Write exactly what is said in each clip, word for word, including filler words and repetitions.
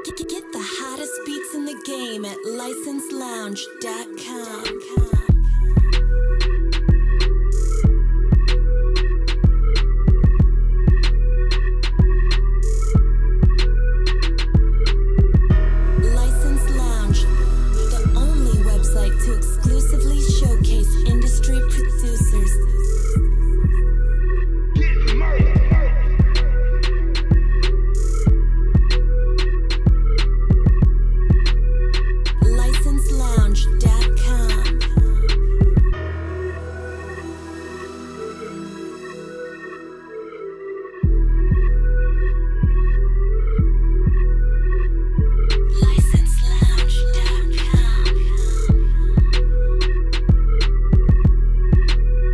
Get the hottest beats in the game at license lounge dot com. License Lounge, the only website to exclusively showcase industry producers. license lounge dot com.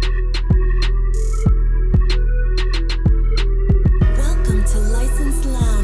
Welcome to License Lounge.